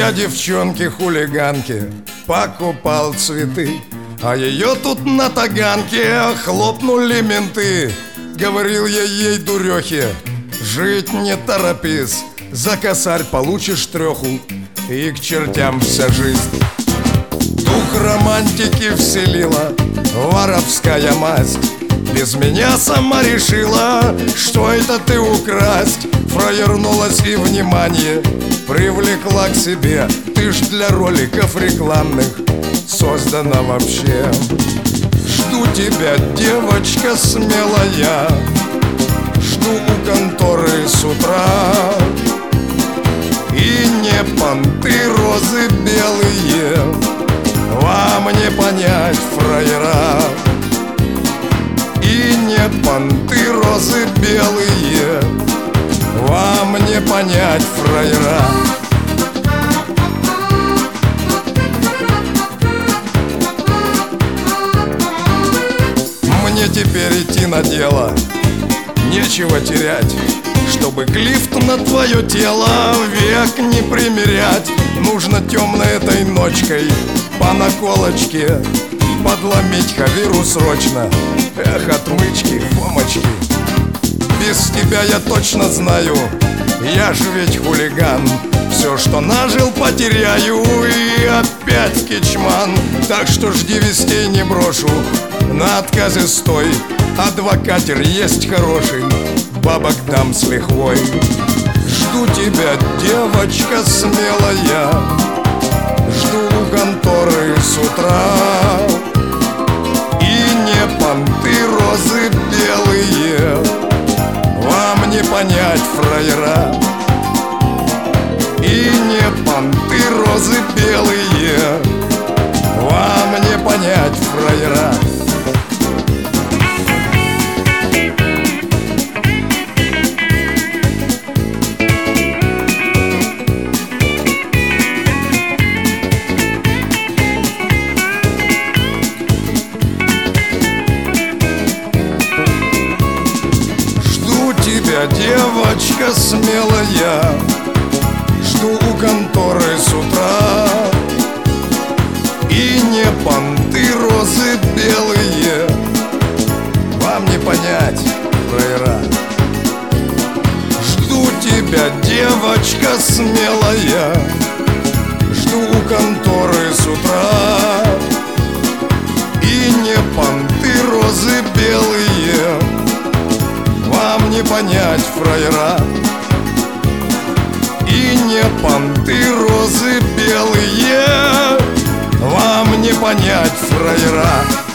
я девчонке хулиганке покупал цветы, а ее тут на таганке хлопнули менты. Говорил я ей, дурехе, жить не торопись, за косарь получишь треху, и к чертям вся жизнь. Дух романтики вселила воровская масть. Без меня сама решила, что это ты украсть. Фраернулась и внимание привлекла к себе. Ты ж для роликов рекламных создана вообще. Жду тебя, девочка смелая, жду у конторы с утра. И не понты, розы белые, вам не понять, фраера. И не понты, розы белые, вам не понять, фраера. Мне теперь идти на дело, нечего терять. Чтобы клифт на твое тело век не примерять, нужно темной этой ночкой по наколочке подломить Хавиру срочно. Эх, отмычки, помочки. Без тебя я точно знаю, я ж ведь хулиган. Все, что нажил, потеряю, и опять кичман. Так что жди вестей, не брошу, на отказе стой. Адвокатер есть хороший, бабок дам с лихвой. Жду тебя, девочка смелая, жду у конторы с утра. И не понты, розы белые, вам не понять, фраера. И не понты, розы белые, вам не понять, фраера. Девочка смелая, жду у конторы с утра. И не понты, розы белые, вам не понять, фраера. Жду тебя, девочка смелая, жду у конторы с утра. И не понты, розы белые, вам не понять, фраера. И не понты, розы белые, вам не понять, фраера.